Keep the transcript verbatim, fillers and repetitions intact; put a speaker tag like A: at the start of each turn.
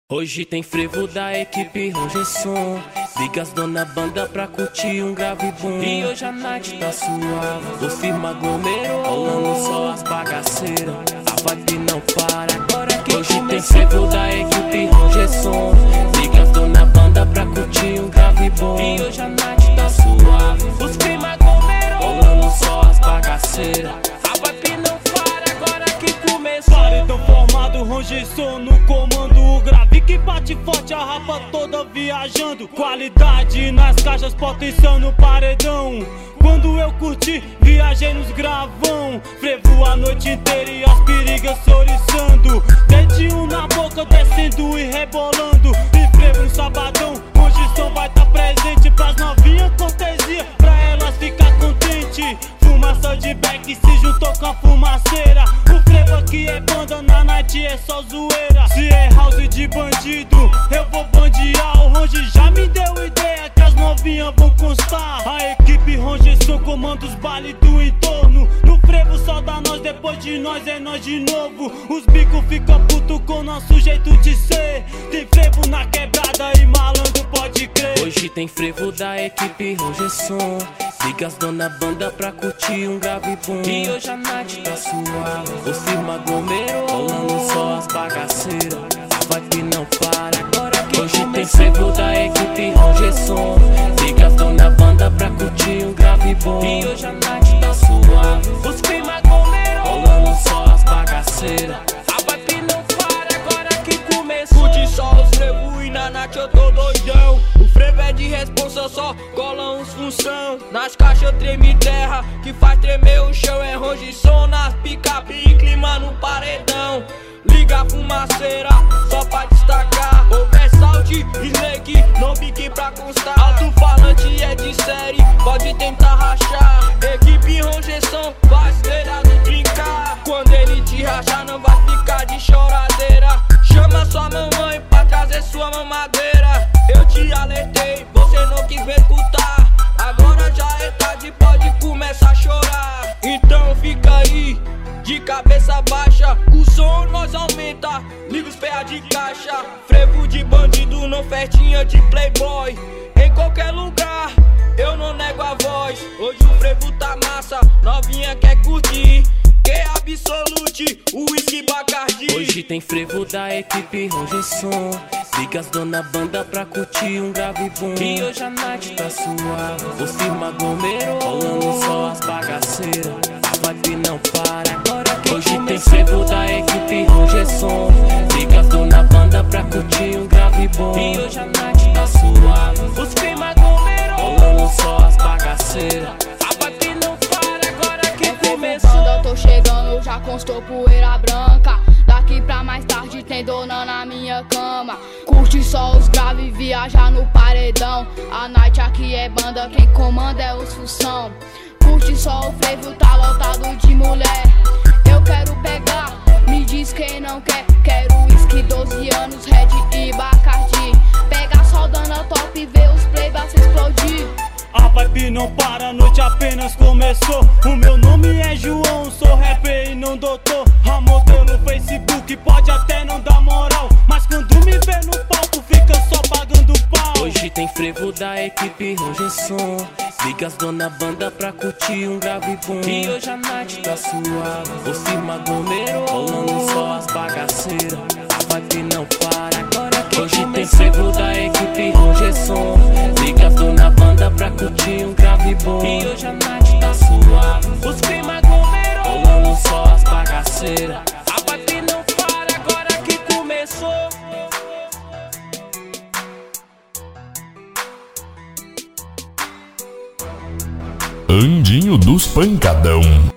A: Hoje tem frevo da equipe Rongerson. Liga as dona banda pra curtir um grave boom. E hoje a night tá suave, o firma aglomerou, rolando só as bagaceiras. A vibe não para, agora que hoje tem frevo da equipe Rongerson. Liga as dona banda pra curtir um grave boom. E hoje a night tá suave, os firma aglomerou, rolando só as bagaceiras. A vibe não para, agora que começou.
B: Paredão formado, Rongerson no comando, o grave que bate forte, a rapa toda viajando. Qualidade nas caixas, potencial no paredão. Quando eu curti, viajei nos gravão. Frevo a noite inteira e as perigas oriçando. Dedinho na boca, descendo e rebolando. E frevo no sabadão, Rongerson vai tá presente pras novinhas, cortesia, pra elas ficar contente. Fumaça de back se juntou com a fumaceira. O frevo aqui é banda, na night é só zoeira. Se é house de bandido, eu vou bandear. O Ronge já me deu ideia que as novinhas vão constar. A equipe Rongerson comanda os baile do entorno. No frevo só dá nós, depois de nós é nós de novo. Os bicos ficam puto com nosso jeito de ser. Tem frevo na quebrada e malandro pode crer.
A: Hoje tem frevo da equipe Rongerson. Liga as dona banda pra curtir um grave boom. E hoje a night tá suave, o firma aglomerou, rolando só as bagaceiras. A vibe não para, agora que hoje tem frevo da equipe Rongerson. Liga as dona banda pra curtir um grave boom. E hoje a night tá suave, os firma aglomerou, rolando só as bagaceiras. A vibe não para, agora que começou.
C: Curte só os frevo e na night eu tô doidão. O frevo é de responsa, só cola uns função. Nas caixas treme terra, que faz tremer o chão. É Rongerson nas picape e clima no paredão. Liga a fumaceira, só pra destacar. Oversalt, Snake, não pique pra constar. Alto-falante é de série, pode tentar rachar. Equipe Rongerson, parceira do trincar. Quando ele te rachar não vai ficar de choradeira. Chama sua mamãe pra trazer sua mamadeira. Eu te alertei, você não quis me escutar. Agora já é tarde, pode começar a chorar. Então fica aí, de cabeça baixa. O som nós aumenta, liga os P A de caixa. Frevo de bandido, não festinha de playboy. Em qualquer lugar, eu não nego a voz. Hoje o frevo tá massa, novinha quer curtir. Que absolute, o whisky Bacardi.
A: Hoje tem frevo da equipe Rongerson. Liga as dona banda pra curtir um grave boom. E hoje a night tá suave, o firma aglomerou, rolando só as bagaceiras. A vibe não para, agora que hoje tem frevo da equipe Rongerson. Liga as dona banda pra curtir um grave boom. E hoje a night tá suave, os firma aglomerou, rolando só as bagaceiras. A vibe não para, agora que começou.
D: Eu tô chegando, já constou poeira branca. Daqui pra mais tarde tem dona na minha cama. Curte só os graves, viaja no paredão. A night aqui é banda, quem comanda é os função. Curte só o frevo, tá lotado de mulher. Eu quero pegar, me diz quem não quer. Quero whisky, doze anos, Red e Bacardi. Pega só dana top e vê os playbacks explodir.
B: A vibe não para, a noite apenas começou. O meu nome é João, sou rapper e não doutor. A modelo Facebook pode até não dar moral, mas quando me vê no palco fica só pagando pau.
A: Hoje tem frevo da equipe Rongerson. Liga as dona banda pra curtir um grave boom. E hoje a night tá suave, o firma aglomerou, rolando só as bagaceiras. A vibe não para, agora que hoje tem frevo da equipe Rongerson. Liga as dona banda pra curtir um grave boom. E hoje a night tá suave, os firma aglomerou, rolando só as bagaceiras. A vibe não para, agora que começou.
E: Andinho dos Pancadão.